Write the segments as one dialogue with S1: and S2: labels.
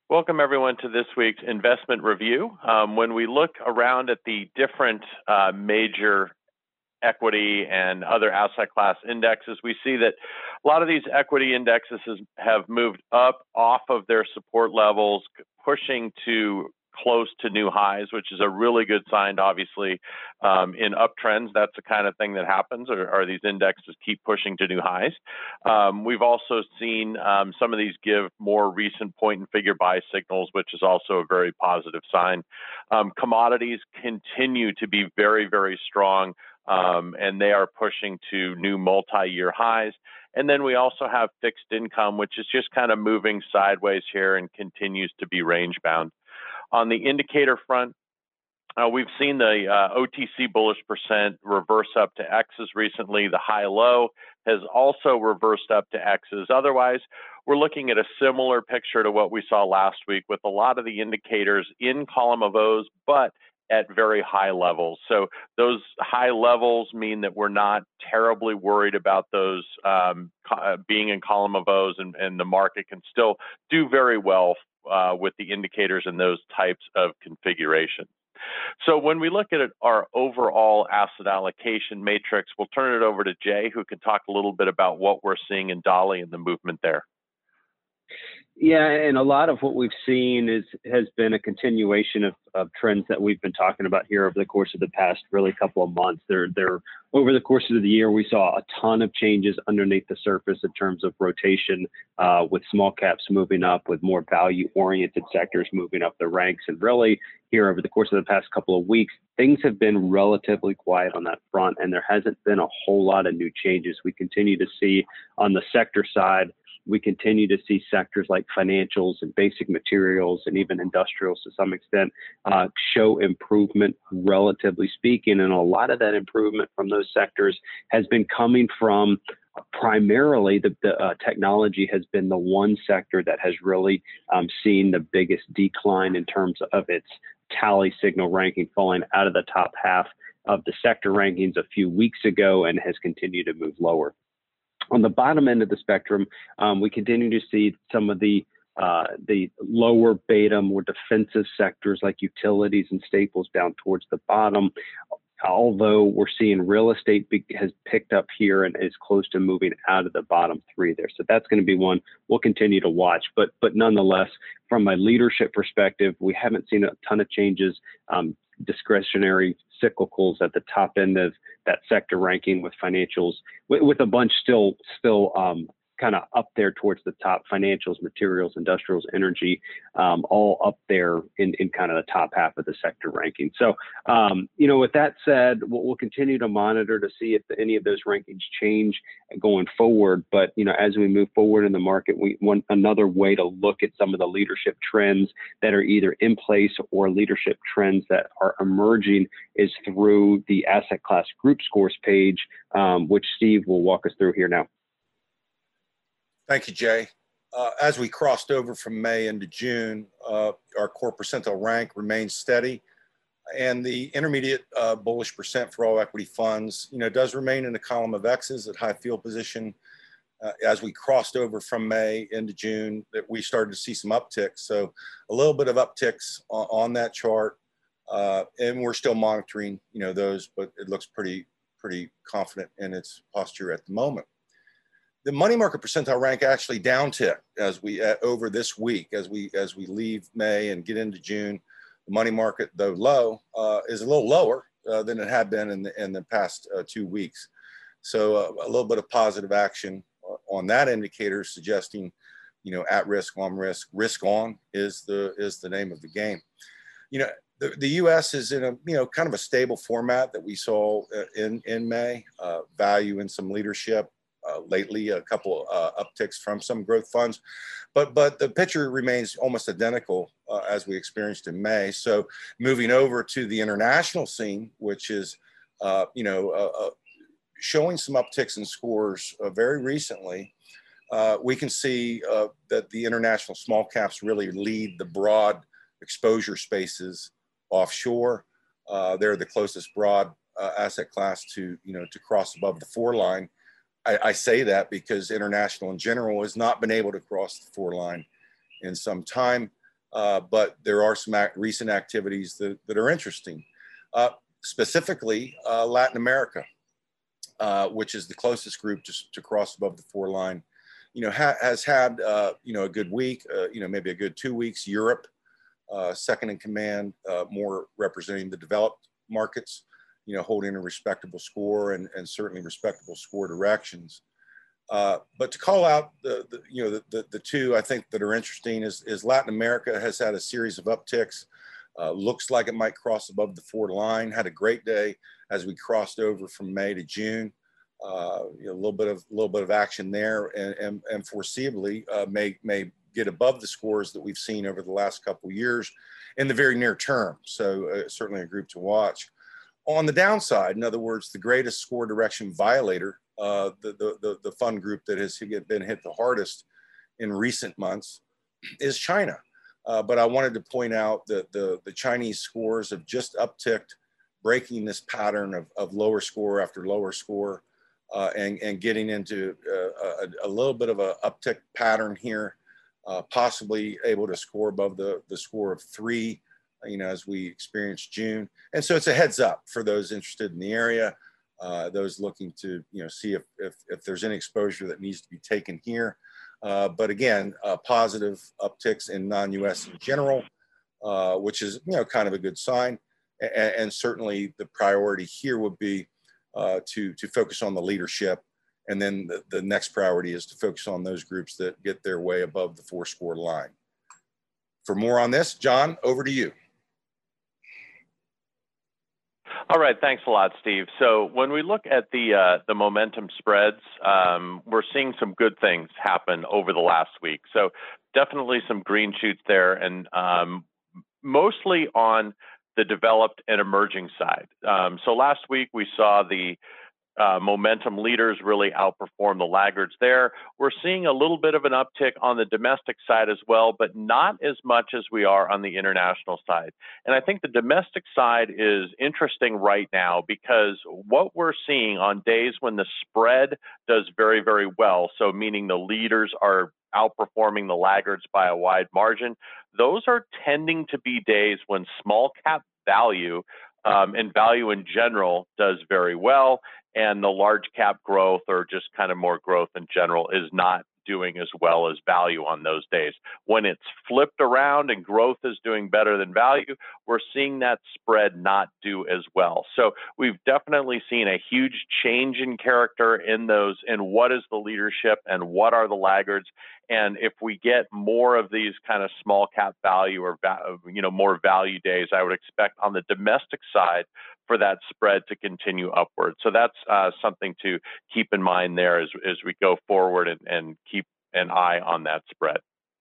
S1: Welcome, everyone, to this week's investment review. When we look around at the different major equity and other asset class indexes, we see that a lot of these equity indexes have moved up off of their support levels, pushing to close to new highs, which is a really good sign, obviously. In uptrends, that's the kind of thing that happens, or these indexes keep pushing to new highs. We've also seen some of these give more recent point and figure buy signals, which is also a very positive sign. Commodities continue to be very, very strong, and they are pushing to new multi-year highs. And then we also have fixed income, which is just kind of moving sideways here and continues to be range bound. On the indicator front, we've seen the OTC bullish percent reverse up to X's recently. The high-low has also reversed up to X's. Otherwise, we're looking at a similar picture to what we saw last week, with a lot of the indicators in column of O's, but at very high levels. So those high levels mean that we're not terribly worried about those being in column of O's, and the market can still do very well with the indicators in those types of configurations. So when we look at our overall asset allocation matrix, we'll turn it over to Jay, who can talk a little bit about what we're seeing in Dolly and the movement there.
S2: Yeah, and a lot of what we've seen has been a continuation of trends that we've been talking about here over the course of the past really couple of months. Over the course of the year, we saw a ton of changes underneath the surface in terms of rotation, with small caps moving up, with more value-oriented sectors moving up the ranks. And really, here over the course of the past couple of weeks, things have been relatively quiet on that front, and there hasn't been a whole lot of new changes. We continue to see on the sector side, we continue to see sectors like financials and basic materials and even industrials to some extent show improvement, relatively speaking. And a lot of that improvement from those sectors has been coming from primarily the technology has been the one sector that has really seen the biggest decline in terms of its tally signal ranking, falling out of the top half of the sector rankings a few weeks ago and has continued to move lower. On the bottom end of the spectrum, we continue to see some of the lower beta, more defensive sectors like utilities and staples down towards the bottom. Although we're seeing real estate has picked up here and is close to moving out of the bottom three there. So that's going to be one we'll continue to watch. But nonetheless, from a leadership perspective, we haven't seen a ton of changes. Discretionary cyclicals at the top end of that sector ranking, with financials, with a bunch still kind of up there towards the top: financials, materials, industrials, energy, all up there in kind of the top half of the sector ranking. So, with that said, we'll continue to monitor to see if any of those rankings change going forward. But, as we move forward in the market, we want another way to look at some of the leadership trends that are either in place or leadership trends that are emerging is through the asset class group scores page, which Steve will walk us through here now.
S3: Thank you, Jay. As we crossed over from May into June, our core percentile rank remains steady, and the intermediate bullish percent for all equity funds, does remain in the column of X's at high field position. As we crossed over from May into June, that we started to see some upticks. So a little bit of upticks on that chart, and we're still monitoring, those, but it looks pretty confident in its posture at the moment. The money market percentile rank actually downticked as we over this week, as we leave May and get into June. The money market, though low, is a little lower than it had been in the past 2 weeks. So a little bit of positive action on that indicator, suggesting, at risk, on risk, risk on is the name of the game. The U.S. is in a kind of a stable format that we saw in May. Value and some leadership. Lately, a couple upticks from some growth funds, but the picture remains almost identical as we experienced in May. So moving over to the international scene, which is showing some upticks in scores very recently, we can see that the international small caps really lead the broad exposure spaces offshore. They're the closest broad asset class to cross above the 4 line. I say that because international in general has not been able to cross the 4 line in some time. but there are some recent activities that are interesting. Specifically, Latin America, which is the closest group to cross above the 4 line, has had, a good week, maybe a good 2 weeks. Europe, second in command, more representing the developed markets, holding a respectable score and certainly respectable score directions. But to call out the two I think that are interesting is Latin America has had a series of upticks. Looks like it might cross above the 4 line. Had a great day as we crossed over from May to June. A little bit of action there, and foreseeably may get above the scores that we've seen over the last couple of years in the very near term. So certainly a group to watch. On the downside, in other words, the greatest score direction violator, the fund group that has been hit the hardest in recent months, is China. But I wanted to point out that the Chinese scores have just upticked, breaking this pattern of lower score after lower score, and getting into a little bit of an uptick pattern here, possibly able to score above the score of 3, as we experienced June. And so it's a heads up for those interested in the area, those looking to see if there's any exposure that needs to be taken here. But again, positive upticks in non-US in general, which is kind of a good sign. And certainly the priority here would be to focus on the leadership. And then the next priority is to focus on those groups that get their way above the 4 score line. For more on this, John, over to you.
S1: All right, thanks a lot, Steve. So when we look at the momentum spreads, we're seeing some good things happen over the last week. So definitely some green shoots there, and mostly on the developed and emerging side. So last week we saw the momentum leaders really outperform the laggards there. We're seeing a little bit of an uptick on the domestic side as well, but not as much as we are on the international side. And I think the domestic side is interesting right now because what we're seeing on days when the spread does very, very well, so meaning the leaders are outperforming the laggards by a wide margin, those are tending to be days when small cap value and value in general does very well, and the large cap growth or just kind of more growth in general is not doing as well as value on those days. When it's flipped around and growth is doing better than value, we're seeing that spread not do as well. So we've definitely seen a huge change in character in those, and what is the leadership and what are the laggards. And if we get more of these kind of small cap value or more value days, I would expect on the domestic side for that spread to continue upward. So that's something to keep in mind there as we go forward and keep an eye on that spread.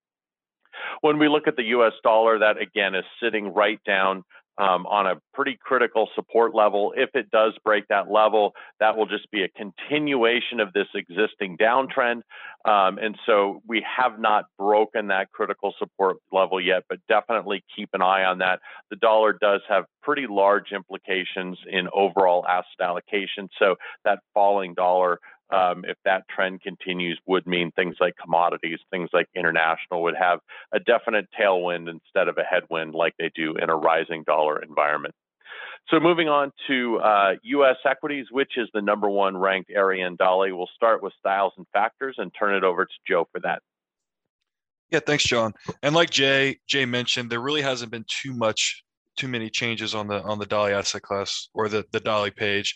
S1: When we look at the US dollar, that again is sitting right down on a pretty critical support level. If it does break that level, that will just be a continuation of this existing downtrend. And so we have not broken that critical support level yet, but definitely keep an eye on that. The dollar does have pretty large implications in overall asset allocation. So that falling dollar, if that trend continues, would mean things like commodities, things like international would have a definite tailwind instead of a headwind like they do in a rising dollar environment. So moving on to U.S. equities, which is the #1 ranked area in Dolly. We'll start with styles and factors and turn it over to Joe for that.
S4: Yeah, thanks, John. And like Jay mentioned, there really hasn't been too many changes on the Dolly asset class or the Dolly page.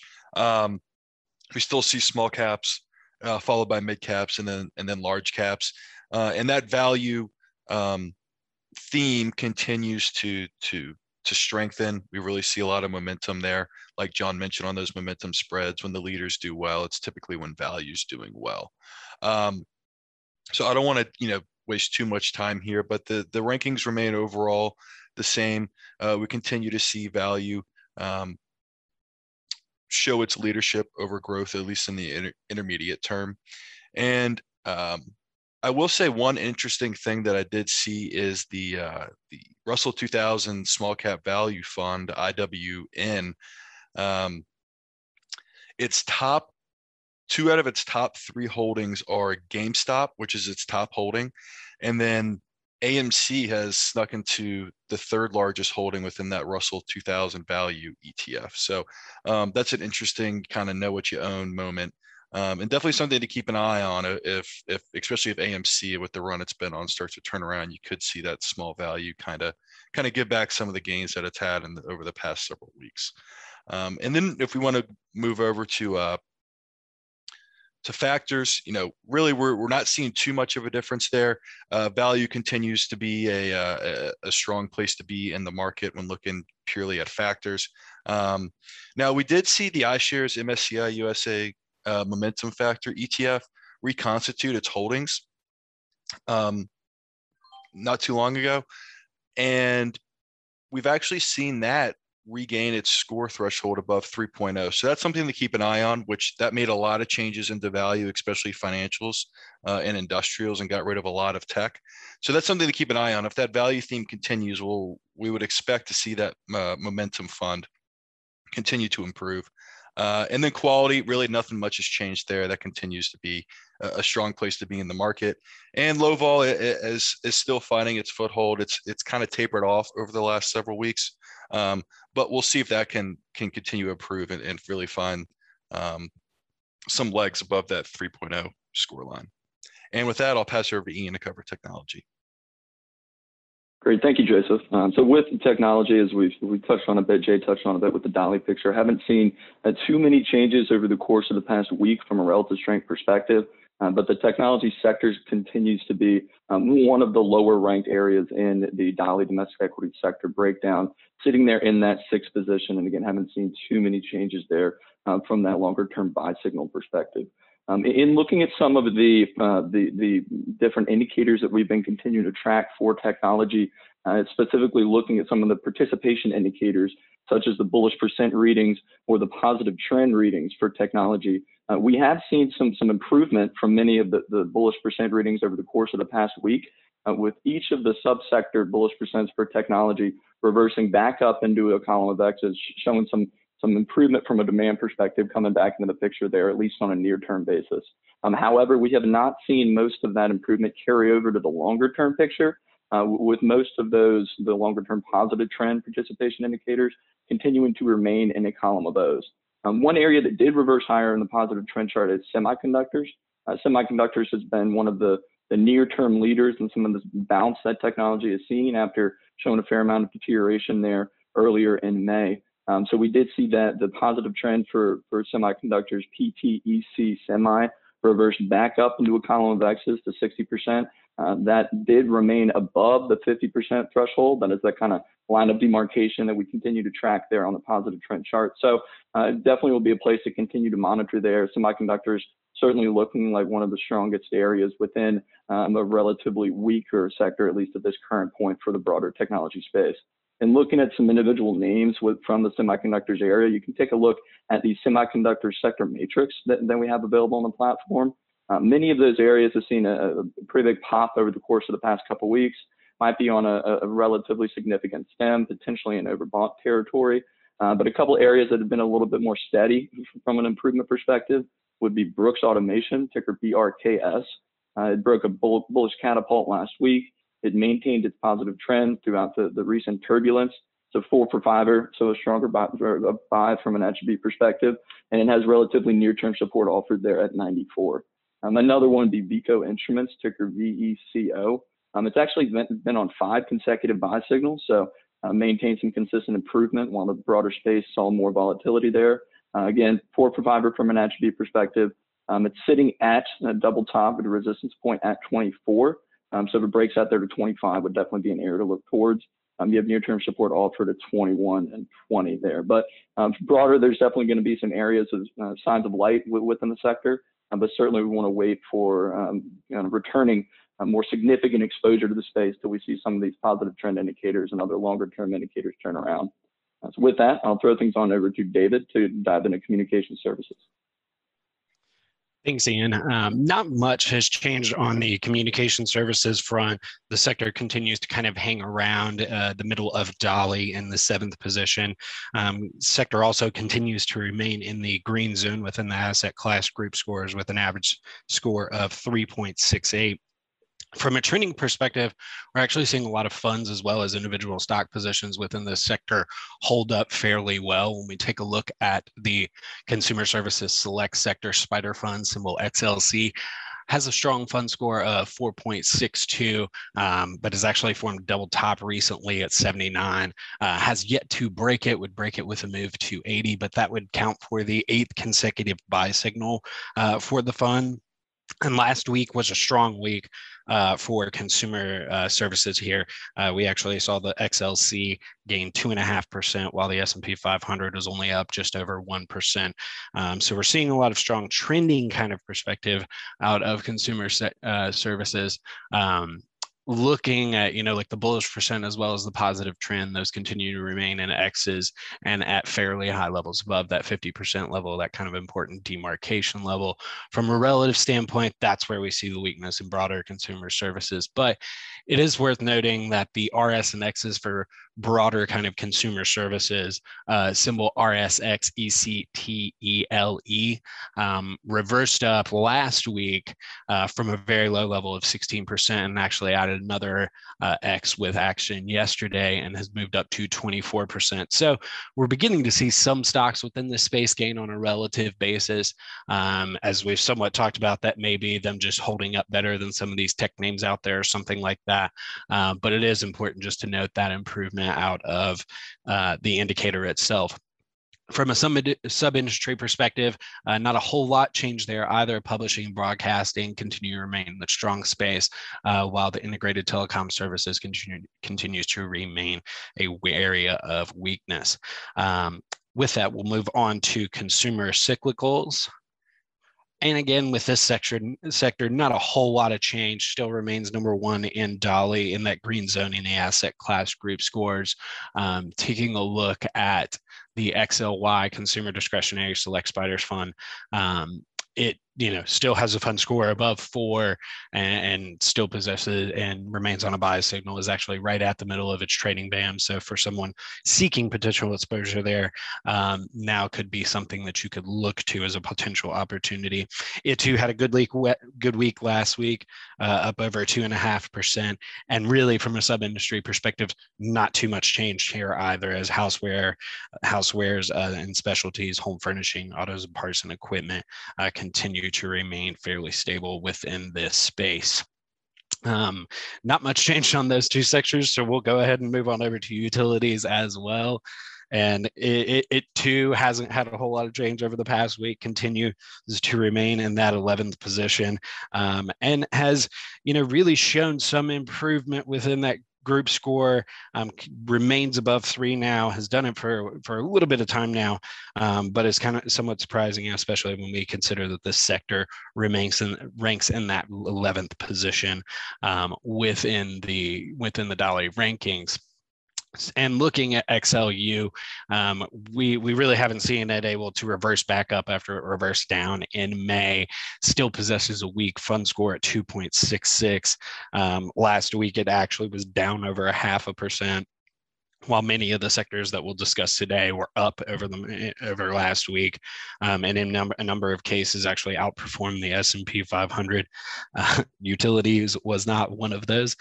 S4: We still see small caps followed by mid caps and then large caps, and that value theme continues to strengthen. We really see a lot of momentum there, like John mentioned, on those momentum spreads. When the leaders do well, it's typically when value's doing well. So I don't want to waste too much time here, but the rankings remain overall the same. We continue to see value show its leadership over growth, at least in the intermediate term. And I will say one interesting thing that I did see is the Russell 2000 Small Cap Value Fund, IWN. Its top 2 out of its top 3 holdings are GameStop, which is its top holding, and then AMC has snuck into the third largest holding within that Russell 2000 value ETF. So that's an interesting kind of know what you own moment. And definitely something to keep an eye on if especially if AMC with the run it's been on starts to turn around, you could see that small value kind of give back some of the gains that it's had over the past several weeks. And then if we want to move over to factors, really we're not seeing too much of a difference there. Value continues to be a strong place to be in the market when looking purely at factors. Now we did see the iShares MSCI USA Momentum Factor ETF reconstitute its holdings not too long ago, and we've actually seen that regain its score threshold above 3.0. So that's something to keep an eye on, which that made a lot of changes into value, especially financials and industrials, and got rid of a lot of tech. So that's something to keep an eye on. If that value theme continues, we would expect to see that momentum fund continue to improve. And then quality, really nothing much has changed there. That continues to be a strong place to be in the market. And low vol is still finding its foothold. It's kind of tapered off over the last several weeks. But we'll see if that can continue to improve and really find some legs above that 3.0 score line. And with that, I'll pass it over to Ian to cover technology.
S5: Great, thank you, Joseph. So with technology, as we touched on a bit, Jay touched on a bit with the Dolly picture, haven't seen too many changes over the course of the past week from a relative strength perspective. But the technology sector continues to be one of the lower ranked areas in the Dolly domestic equity sector breakdown, sitting there in that sixth position. And again, haven't seen too many changes there from that longer term buy signal perspective. In looking at some of the different indicators that we've been continuing to track for technology, specifically looking at some of the participation indicators, such as the bullish percent readings or the positive trend readings for technology, we have seen some improvement from many of the bullish percent readings over the course of the past week, with each of the subsector bullish percents for technology reversing back up into a column of X's, showing some improvement from a demand perspective coming back into the picture there, at least on a near-term basis. However, we have not seen most of that improvement carry over to the longer-term picture, with most of the longer-term positive trend participation indicators continuing to remain in a column of O's. One area that did reverse higher in the positive trend chart is semiconductors. Semiconductors has been one of the near-term leaders in some of the bounce that technology is seeing after showing a fair amount of deterioration there earlier in May. So we did see that the positive trend for semiconductors, PTEC semi, reversed back up into a column of X's to 60%. That did remain above the 50% threshold. That is that kind of line of demarcation that we continue to track there on the positive trend chart. So definitely will be a place to continue to monitor there. Semiconductors certainly looking like one of the strongest areas within a relatively weaker sector, at least at this current point for the broader technology space. And looking at some individual names from the semiconductors area, you can take a look at the semiconductor sector matrix that we have available on the platform. Many of those areas have seen a pretty big pop over the course of the past couple of weeks, might be on a relatively significant stem, potentially in overbought territory. But a couple areas that have been a little bit more steady from an improvement perspective would be Brooks Automation, ticker BRKS. It broke a bullish catapult last week. It maintained its positive trend throughout the recent turbulence. So 4 for 5er, so a stronger buy from an attribute perspective, and it has relatively near-term support offered there at 94. Another one would be Veeco Instruments, ticker VECO. It's actually been on 5 consecutive buy signals, so maintained some consistent improvement while the broader space saw more volatility there. Again, 4 for 5er from an attribute perspective. It's sitting at a double top with a resistance point at 24. So if it breaks out there to 25, would definitely be an area to look towards. You have near-term support offered at 21 and 20 there. But broader, there's definitely going to be some areas of signs of light within the sector. But certainly we want to wait for returning more significant exposure to the space till we see some of these positive trend indicators and other longer-term indicators turn around. So with that, I'll throw things on over to David to dive into communication services.
S6: Thanks, Ian. Not much has changed on the communication services front. The sector continues to kind of hang around the middle of Dolly in the 7th position. Sector also continues to remain in the green zone within the asset class group scores with an average score of 3.68. From a trending perspective, we're actually seeing a lot of funds as well as individual stock positions within this sector hold up fairly well. When we take a look at the Consumer Services Select Sector Spider Fund, symbol XLC, has a strong fund score of 4.62, but has actually formed double top recently at 79. Has yet to break it, would break it with a move to 80, but that would count for the 8th consecutive buy signal for the fund. And last week was a strong week for consumer services here. We actually saw the XLC gain 2.5%, while the S&P 500 was only up just over 1%. So we're seeing a lot of strong trending kind of perspective out of consumer services. Looking at, like the bullish percent as well as the positive trend, those continue to remain in X's and at fairly high levels above that 50% level, that kind of important demarcation level. From a relative standpoint, that's where we see the weakness in broader consumer services. But it is worth noting that the RS and X's for broader kind of consumer services, symbol RSXECTELE, reversed up last week from a very low level of 16% and actually added another X with action yesterday and has moved up to 24%. So we're beginning to see some stocks within this space gain on a relative basis, as we've somewhat talked about, that maybe them just holding up better than some of these tech names out there or something like that. But it is important just to note that improvement out of the indicator itself. From a sub-industry perspective, not a whole lot changed there either. Publishing and broadcasting continue to remain in the strong space, while the integrated telecom services continues to remain an area of weakness. With that, we'll move on to consumer cyclicals. And again, with this sector, not a whole lot of change. Still remains number one in DALI in that green zone in the asset class group scores. Taking a look at the XLY Consumer Discretionary Select Spiders Fund, it still has a fund score above 4 and still possesses and remains on a buy signal, is actually right at the middle of its trading band. So for someone seeking potential exposure there, now could be something that you could look to as a potential opportunity. It too had a good week last week, up over 2.5%. And really from a sub-industry perspective, not too much changed here either, as housewares and specialties, home furnishing, autos and parts and equipment continue to remain fairly stable within this space. Not much changed on those two sectors, so we'll go ahead and move on over to utilities as well. And it too hasn't had a whole lot of change over the past week, continues to remain in that 11th position, and has really shown some improvement within that group score. Remains above 3 now, has done it for a little bit of time now, but it's kind of somewhat surprising, especially when we consider that this sector ranks in that 11th position within the DALI rankings. And looking at XLU, we really haven't seen it able to reverse back up after it reversed down in May. Still possesses a weak fund score at 2.66. Last week, it actually was down over 0.5%. While many of the sectors that we'll discuss today were up over last week, and in a number of cases actually outperformed the S&P 500. Utilities was not one of those.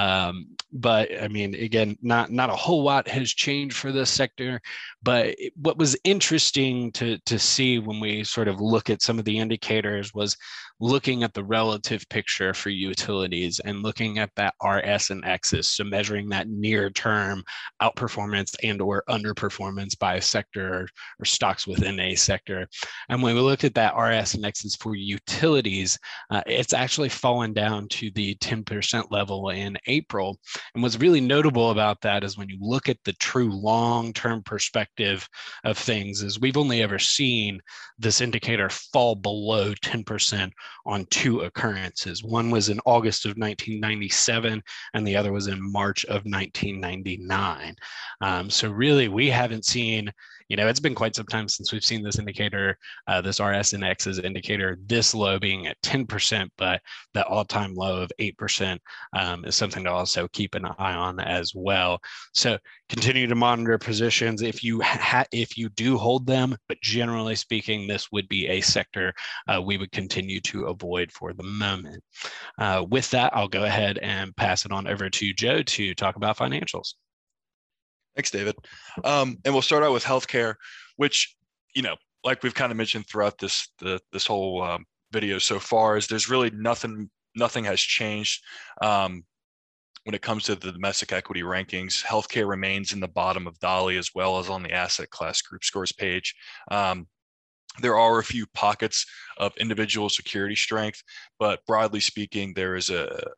S6: But I mean, again, not a whole lot has changed for this sector. But what was interesting to see when we sort of look at some of the indicators was looking at the relative picture for utilities and looking at that RS and X's, so measuring that near-term outperformance and or underperformance by a sector or stocks within a sector. And when we look at that RS and X's for utilities, it's actually fallen down to the 10% level in April. And what's really notable about that is when you look at the true long-term perspective of things, is we've only ever seen this indicator fall below 10% on 2 occurrences. One was in August of 1997, and the other was in March of 1999. So really, we haven't seen it's been quite some time since we've seen this indicator, this RSNX's indicator, this low being at 10%, but that all-time low of 8% is something to also keep an eye on as well. So continue to monitor positions if you do hold them, but generally speaking, this would be a sector we would continue to avoid for the moment. With that, I'll go ahead and pass it on over to Joe to talk about financials.
S4: Thanks, David. And we'll start out with healthcare, which, like we've kind of mentioned throughout this whole video so far, is there's really nothing has changed when it comes to the domestic equity rankings. Healthcare remains in the bottom of DALI as well as on the asset class group scores page. There are a few pockets of individual security strength, but broadly speaking, there is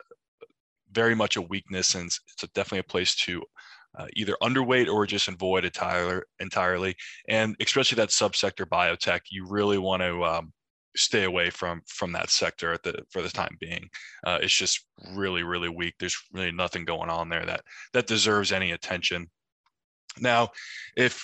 S4: very much a weakness, and it's definitely a place to either underweight or just avoid entirely. And especially that subsector biotech, you really want to stay away from that sector for the time being. It's just really, really weak. There's really nothing going on there that deserves any attention. Now, if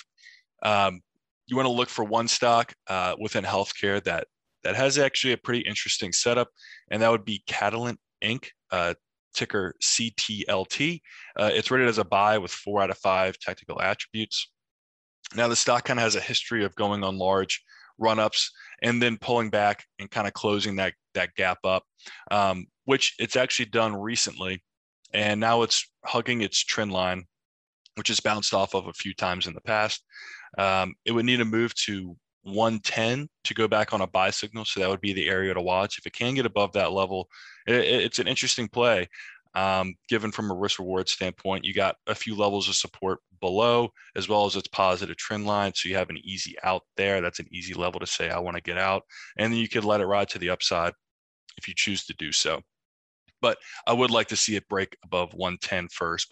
S4: you want to look for one stock within healthcare that has actually a pretty interesting setup, and that would be Catalent Inc., ticker CTLT. It's rated as a buy with 4 out of 5 technical attributes. Now, the stock kind of has a history of going on large run-ups and then pulling back and kind of closing that gap up, which it's actually done recently. And now it's hugging its trend line, which has bounced off of a few times in the past. It would need a move to 110 to go back on a buy signal. So that would be the area to watch. If it can get above that level, it's an interesting play. Given from a risk reward standpoint, you got a few levels of support below, as well as its positive trend line. So you have an easy out there. That's an easy level to say, I want to get out. And then you could let it ride to the upside if you choose to do so. But I would like to see it break above 110 first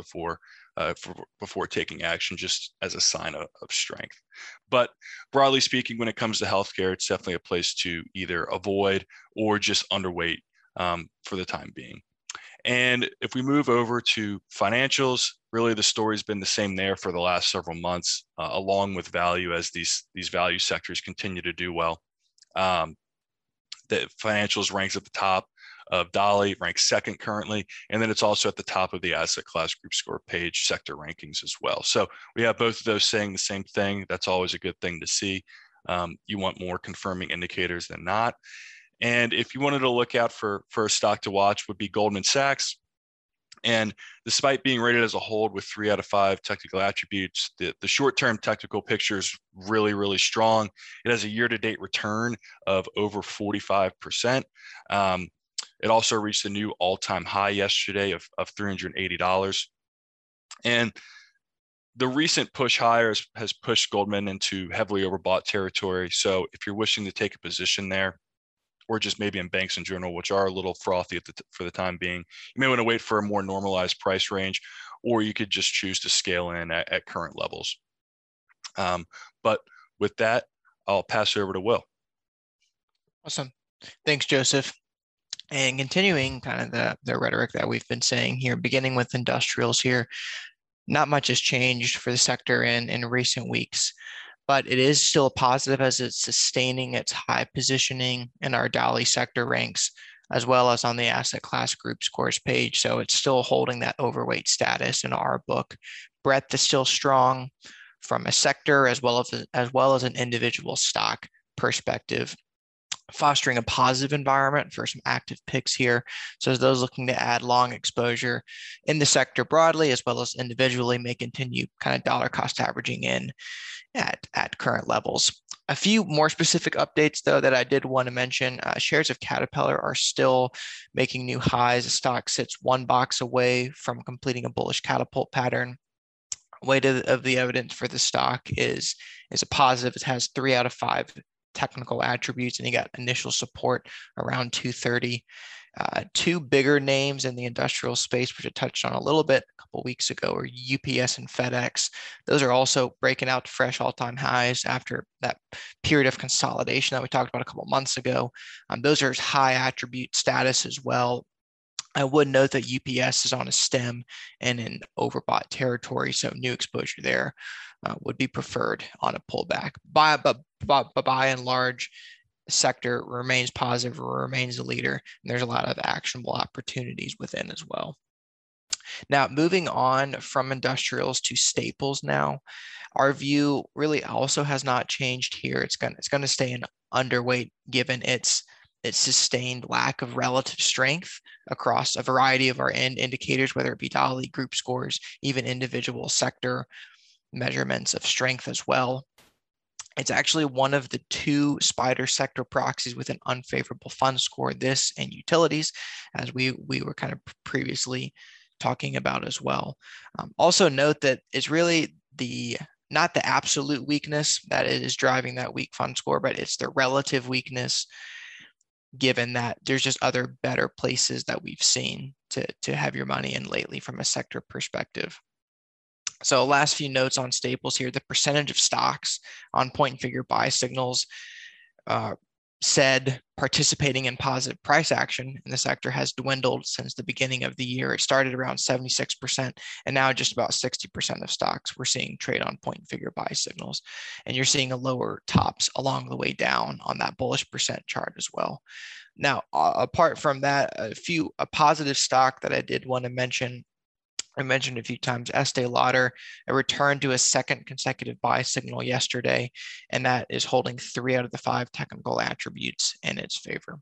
S4: before taking action, just as a sign of strength. But broadly speaking, when it comes to healthcare, it's definitely a place to either avoid or just underweight for the time being. And if we move over to financials, really the story's been the same there for the last several months, along with value, as these value sectors continue to do well. The financials ranks at the top of DALI, ranks second currently, and then it's also at the top of the asset class group score page sector rankings as well. So we have both of those saying the same thing. That's always a good thing to see. You want more confirming indicators than not. And if you wanted to look out for a stock to watch, would be Goldman Sachs. And despite being rated as a hold with 3 out of 5 technical attributes, the short-term technical picture is really, really strong. It has a year-to-date return of over 45%. It also reached a new all-time high yesterday of $380. And the recent push higher has pushed Goldman into heavily overbought territory. So if you're wishing to take a position there, or just maybe in banks in general, which are a little frothy for the time being, you may want to wait for a more normalized price range, or you could just choose to scale in at current levels. But with that, I'll pass it over to Will.
S7: Awesome. Thanks, Joseph. And continuing kind of the rhetoric that we've been saying here, beginning with industrials here, not much has changed for the sector in recent weeks, but it is still a positive as it's sustaining its high positioning in our DALI sector ranks, as well as on the asset class group scores page. So it's still holding that overweight status in our book. Breadth is still strong from a sector as well as an individual stock perspective, fostering a positive environment for some active picks here. So as those looking to add long exposure in the sector broadly, as well as individually, may continue kind of dollar cost averaging in at current levels. A few more specific updates, though, that I did want to mention. Shares of Caterpillar are still making new highs. The stock sits one box away from completing a bullish catapult pattern. Weight of the evidence for the stock is a positive. It has 3 out of 5 technical attributes, and you got initial support around 230. Two bigger names in the industrial space, which I touched on a little bit a couple weeks ago, are UPS and FedEx. Those are also breaking out to fresh all-time highs after that period of consolidation that we talked about a couple months ago. Those are high attribute status as well. I would note that UPS is on a stem and in overbought territory, so new exposure there would be preferred on a pullback. But by and large, the sector remains positive, remains a leader, and there's a lot of actionable opportunities within as well. Now, moving on from industrials to staples now, our view really also has not changed here. It's going to stay an underweight given its sustained lack of relative strength across a variety of our end indicators, whether it be Dali, group scores, even individual sector measurements of strength as well. It's actually one of the two SPDR sector proxies with an unfavorable fund score, this and utilities, as we were kind of previously talking about as well. Also note that it's really not the absolute weakness that is driving that weak fund score, but it's the relative weakness, given that there's just other better places that we've seen to have your money in lately from a sector perspective. So last few notes on staples here, the percentage of stocks on point and figure buy signals said participating in positive price action in the sector has dwindled since the beginning of the year. It started around 76%, and now just about 60% of stocks we're seeing trade on point and figure buy signals. And you're seeing a lower tops along the way down on that bullish percent chart as well. Now, apart from that, a positive stock that I did want to mention, I mentioned a few times, Estee Lauder, a return to a second consecutive buy signal yesterday, and that is holding 3 out of the 5 technical attributes in its favor.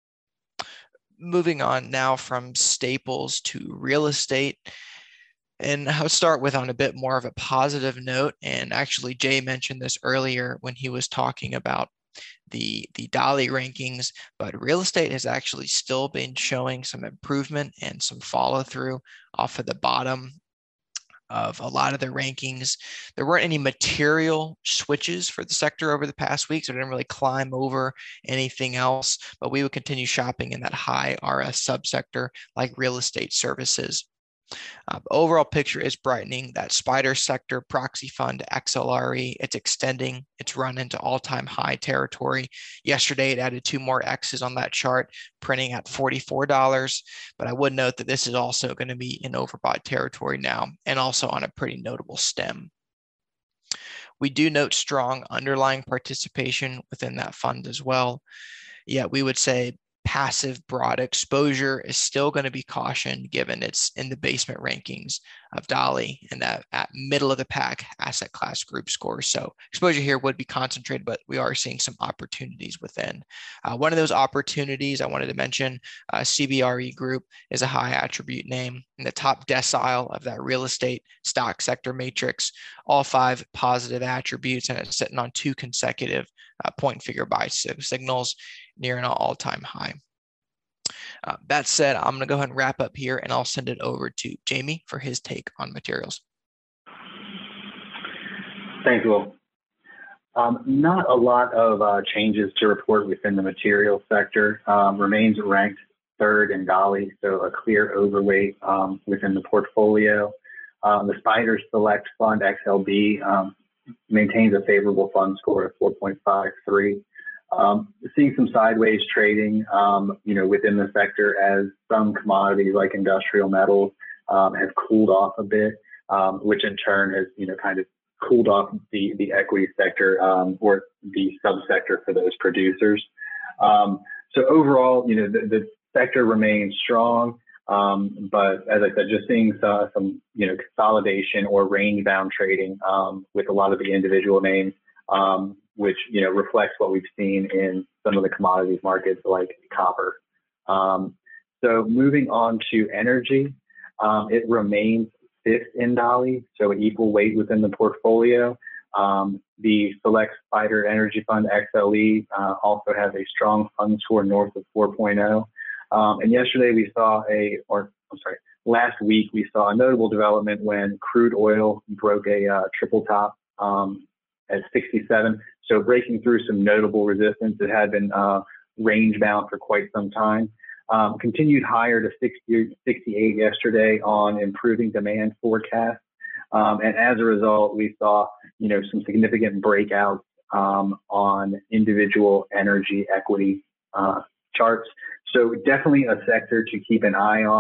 S7: Moving on now from staples to real estate, and I'll start with on a bit more of a positive note, and actually Jay mentioned this earlier when he was talking about the Dali rankings, but real estate has actually still been showing some improvement and some follow through off of the bottom of a lot of the rankings. There weren't any material switches for the sector over the past week, so it didn't really climb over anything else, but we would continue shopping in that high RS subsector like real estate services. Overall picture is brightening. That SPDR sector proxy fund XLRE, it's extending its run into all-time high territory. Yesterday, it added 2 more X's on that chart, printing at $44. But I would note that this is also going to be in overbought territory now, and also on a pretty notable stem. We do note strong underlying participation within that fund as well. Yet we would say passive broad exposure is still going to be cautioned given it's in the basement rankings of Dali and that at middle of the pack asset class group scores. So exposure here would be concentrated, but we are seeing some opportunities within. One of those opportunities I wanted to mention, CBRE Group is a high attribute name in the top decile of that real estate stock sector matrix, all 5 positive attributes, and it's sitting on 2 consecutive point figure buy signals near an all-time high. That said, I'm going to go ahead and wrap up here, and I'll send it over to Jamie for his take on materials.
S8: Thanks, Will. Not a lot of changes to report within the materials sector. Remains ranked 3rd in Dali, so a clear overweight within the portfolio. The SPDR Select Fund XLB maintains a favorable fund score of 4.53. Seeing some sideways trading, within the sector as some commodities like industrial metals have cooled off a bit, which in turn has, kind of cooled off the equity sector or the subsector for those producers. So overall, the sector remains strong, but as I said, just seeing some consolidation or range bound trading with a lot of the individual names, which reflects what we've seen in some of the commodities markets like copper. So moving on to energy, it remains 5th in Dali, so an equal weight within the portfolio. The Select SPDR Energy Fund XLE also has a strong fund score north of 4.0. And yesterday we saw last week we saw a notable development when crude oil broke a triple top at 67. So breaking through some notable resistance that had been range bound for quite some time. Continued higher to 68 yesterday on improving demand forecast. And as a result, we saw, some significant breakouts on individual energy equity charts. So definitely a sector to keep an eye on.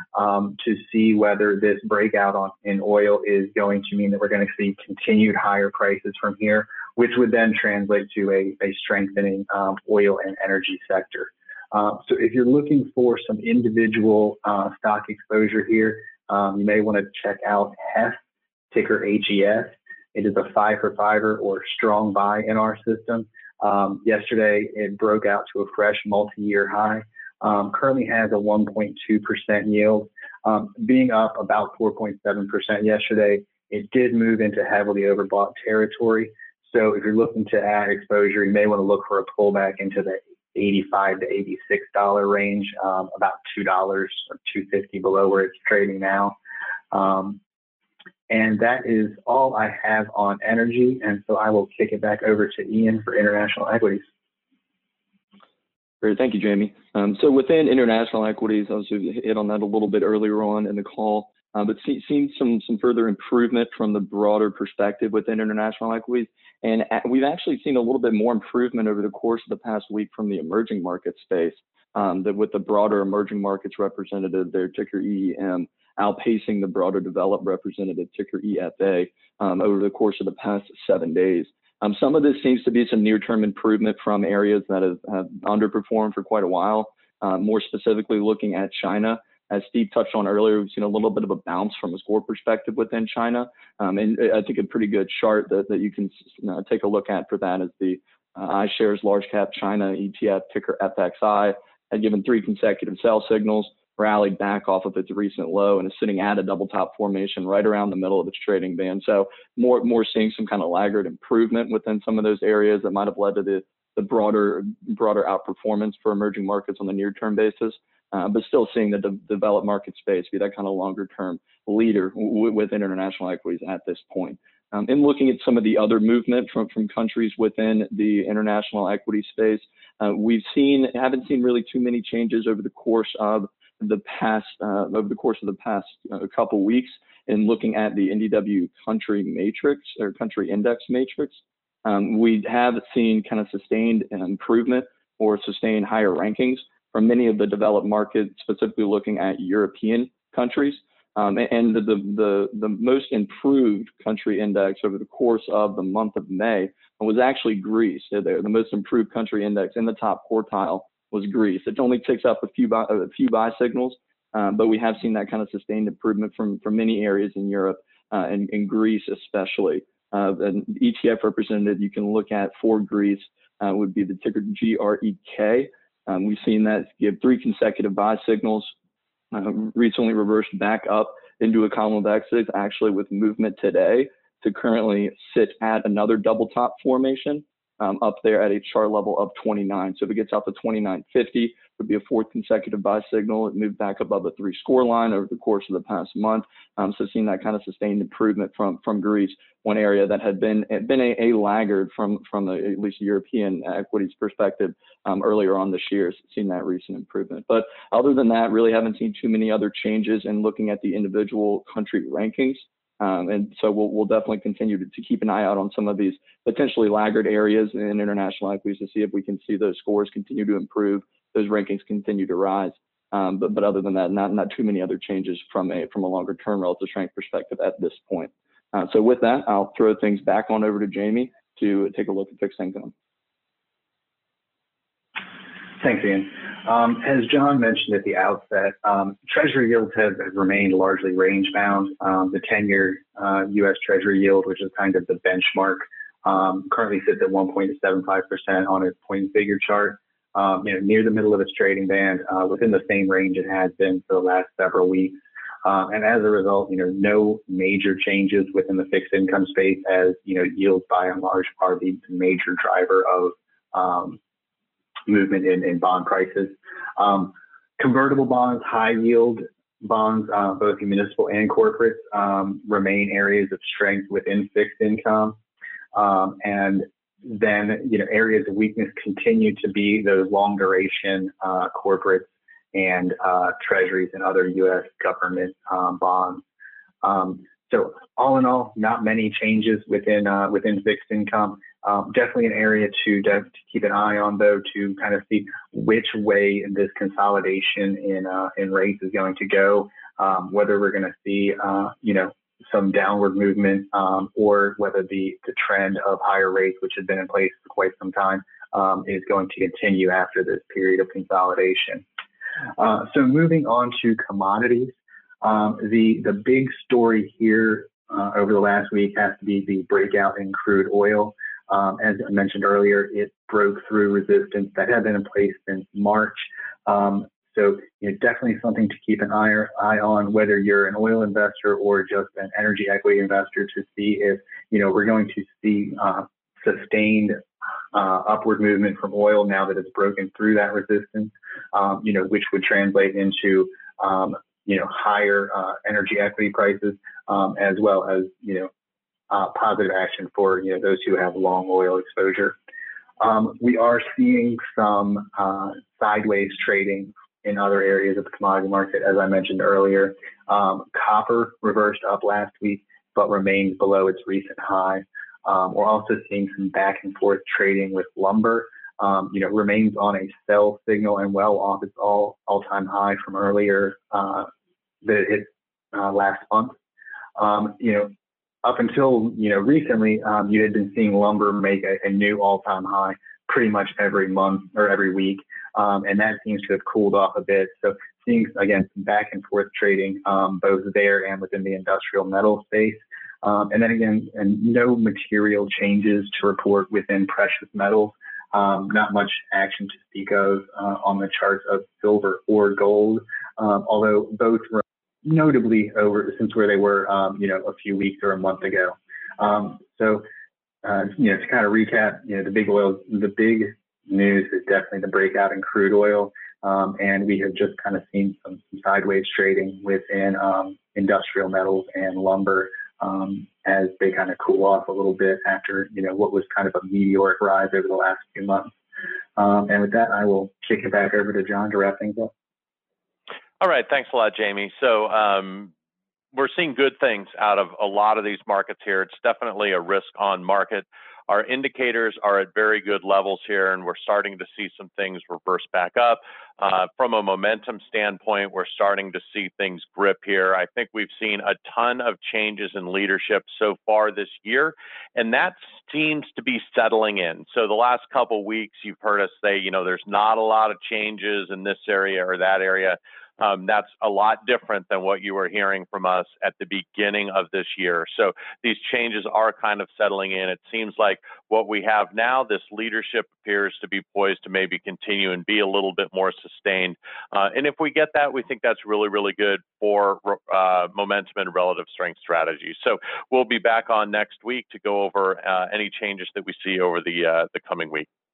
S8: to see whether this breakout in oil is going to mean that we're going to see continued higher prices from here, which would then translate to a strengthening oil and energy sector. So if you're looking for some individual stock exposure here, you may want to check out HES, ticker HES. It is a 5 for 5er or strong buy in our system. Yesterday, it broke out to a fresh multi-year high. Currently has a 1.2% yield, being up about 4.7% yesterday. It did move into heavily overbought territory. So if you're looking to add exposure, you may want to look for a pullback into the $85 to $86 range, about $2 or $2.50 below where it's trading now. And that is all I have on energy. And so I will kick it back over to Ian for international equities.
S5: Great. Thank you, Jamie. So within international equities, I was hit on that a little bit earlier on in the call, but seen some further improvement from the broader perspective within international equities. And we've actually seen a little bit more improvement over the course of the past week from the emerging market space, that with the broader emerging markets representative, their ticker EEM, outpacing the broader developed representative, ticker EFA, over the course of the past 7 days. Some of this seems to be some near-term improvement from areas that have underperformed for quite a while. More specifically, looking at China, as Steve touched on earlier, we've seen a little bit of a bounce from a score perspective within China. And I think a pretty good chart that you can take a look at for that is the iShares Large Cap China ETF, ticker FXI, had given 3 consecutive sell signals, rallied back off of its recent low, and is sitting at a double top formation right around the middle of its trading band. So more seeing some kind of laggard improvement within some of those areas that might have led to the broader outperformance for emerging markets on the near term basis, but still seeing the developed market space be that kind of longer term leader with international equities at this point. In looking at some of the other movement from countries within the international equity space, haven't seen really too many changes over the course of the past couple weeks in looking at the NDW country matrix or country index matrix. We have seen kind of sustained improvement or sustained higher rankings from many of the developed markets, specifically looking at European countries. And the most improved country index over the course of the month of May was actually Greece. The most improved country index in the top quartile was Greece. It only ticks up a few buy signals, but we have seen that kind of sustained improvement from many areas in Europe and in Greece especially. An ETF representative you can look at for Greece would be the ticker GREK. We've seen that give 3 consecutive buy signals, recently reversed back up into a column of exits, actually with movement today to currently sit at another double top formation. Up there at a chart level of 29. So if it gets out to 29.50, would be a 4th consecutive buy signal. It moved back above the 3 score line over the course of the past month. So seeing that kind of sustained improvement from Greece, one area that had been a laggard from at least European equities perspective earlier on this year, seen that recent improvement. But other than that, really haven't seen too many other changes in looking at the individual country rankings. And so we'll definitely continue to keep an eye out on some of these potentially laggard areas in international equities to see if we can see those scores continue to improve, those rankings continue to rise. But other than that, not too many other changes from a longer term relative strength perspective at this point. So with that, I'll throw things back on over to Jamie to take a look at fixed income.
S8: Thanks, Ian. As John mentioned at the outset, Treasury yields have remained largely range bound. The 10-year U.S. Treasury yield, which is kind of the benchmark, currently sits at 1.75% on its point figure chart, near the middle of its trading band, within the same range it has been for the last several weeks. And as a result, no major changes within the fixed income space, as yields by and large are the major driver of movement in bond prices. Convertible bonds, high yield bonds, both municipal and corporate, remain areas of strength within fixed income. And then, areas of weakness continue to be those long duration corporates and treasuries and other U.S. government bonds. So all in all, not many changes within fixed income. Definitely an area to keep an eye on, though, to kind of see which way this consolidation in rates is going to go. whether we're going to see, some downward movement, or whether the trend of higher rates, which has been in place for quite some time, is going to continue after this period of consolidation. So moving on to commodities, the big story here over the last week has to be the breakout in crude oil. As I mentioned earlier, it broke through resistance that had been in place since March. So definitely something to keep an eye on, whether you're an oil investor or just an energy equity investor, to see if we're going to see sustained upward movement from oil now that it's broken through that resistance, which would translate into higher energy equity prices, as well as positive action for those who have long oil exposure. We are seeing some sideways trading in other areas of the commodity market, as I mentioned earlier. Copper reversed up last week, but remains below its recent high. We're also seeing some back and forth trading with lumber. Remains on a sell signal and well off its all-time high from earlier that it hit last month. Up until recently, you had been seeing lumber make a new all-time high pretty much every month or every week, and that seems to have cooled off a bit. So seeing again some back and forth trading, both there and within the industrial metal space, and then again, and no material changes to report within precious metals. Not much action to speak of on the charts of silver or gold, although both were notably over since where they were, a few weeks or a month ago. To kind of recap, the big news is definitely the breakout in crude oil, and we have just kind of seen some sideways trading within industrial metals and lumber as they kind of cool off a little bit after what was kind of a meteoric rise over the last few months. And with that, I will kick it back over to John to wrap things up.
S1: All right, thanks a lot, Jamie. So we're seeing good things out of a lot of these markets here. It's definitely a risk-on market. Our indicators are at very good levels here, and we're starting to see some things reverse back up. From a momentum standpoint, we're starting to see things grip here. I think we've seen a ton of changes in leadership so far this year, and that seems to be settling in. So the last couple weeks, you've heard us say, there's not a lot of changes in this area or that area. That's a lot different than what you were hearing from us at the beginning of this year. So these changes are kind of settling in. It seems like what we have now, this leadership appears to be poised to maybe continue and be a little bit more sustained. And if we get that, we think that's really, really good for momentum and relative strength strategies. So we'll be back on next week to go over any changes that we see over the coming week.